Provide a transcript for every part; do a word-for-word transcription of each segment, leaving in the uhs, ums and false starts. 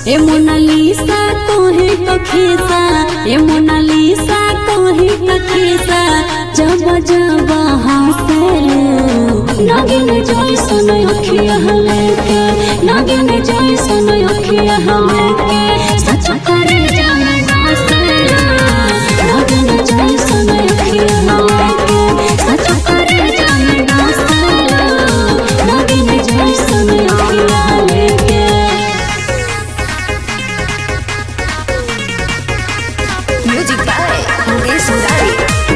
ए मोनालिसा तोहे तो खीसा, ए मोनालिसा तोहे तो खीसा, जब जब हंसेलू नागिन जैसन अखिया लेके, नागिन जैसन अखिया लेके सच करे जाने हंसेलू, नागिन जैसन अखिया लेके सच करे जाने हंसेलू, नागिन जैसन अखिया लेके। Music by Mukesh Murari.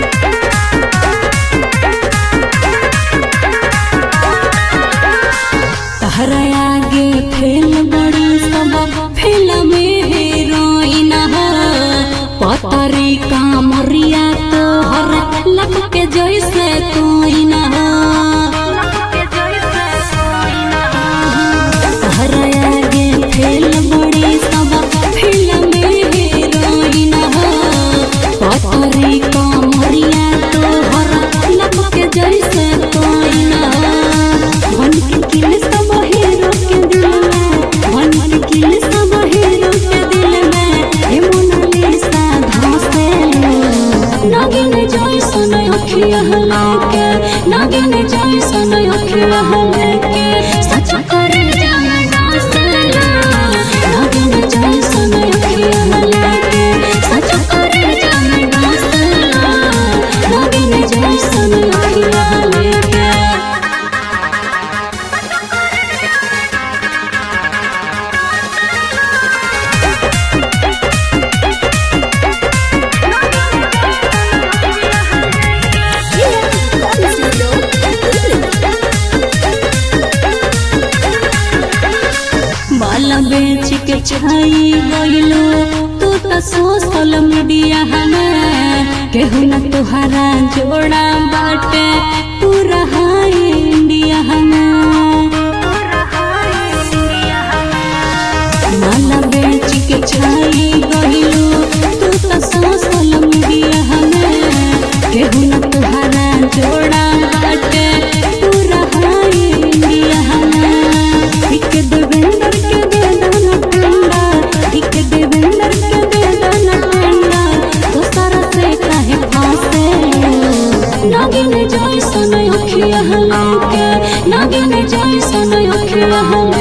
तहरा आगे फेल बड़ी सब फिल्म में हीरोइन है, पतरी कामरिया तोहर लब के जैसे कोई न है। तहरा आगे फेल बड़ी सब फिल्म में हीरोइन है, पतरी कामरिया तोहर लब के जैसे कोई न है। मन के किल सब हीरो के दिल में, मन के किल सब हीरो के दिल में, हे मोनालिसा धंसेलू नागिन जैसन अखिया लेके, नागिन जैसन अखिया लेके सच करे जाने हंसेलू, नागिन जैसन अखिया लेके सच करे जाने हंसेलू, नागिन जैसन अखिया लेके। बाला बेच के छाई गइलो तू तो सोशल मीडिया में, केहू न तुहरा जोड़ा बाटे पूरा हाई इंडिया में। बाला बेच के छाई गइलो तू तो सोशल मीडिया में, केहू न तुहरा जोड़ा बाटे पूरा हाई इंडिया में। ठीक देवेंद्र के बेदाना टंडा, ठीक देवेंद्र के बेदाना टंडा, दोसरा से काहे फांसेलू नागिन जैसन अखिया लेके, नागिन जैसन अखिया